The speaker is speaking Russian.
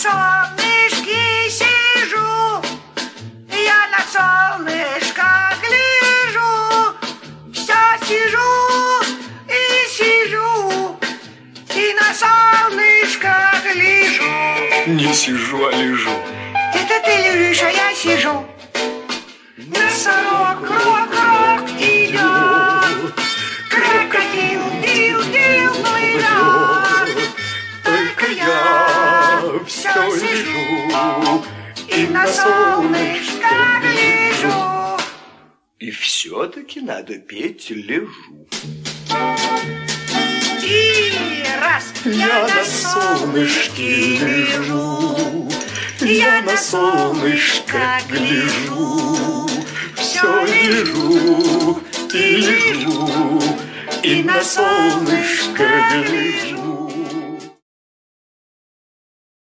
солнышке сижу, я на солнышко гляжу, все сижу и сижу, и на солнышко гляжу. Не сижу, а лежу. Это ты лежишь, а я сижу. Носорог, крок идет, крокодил, дил, плывет. Только я все сижу и на солнышко гляжу. И все-таки надо петь «Лежу». И раз Я на солнышке лежу, я на солнышко гляжу, все лежу, и на солнышко гляжу.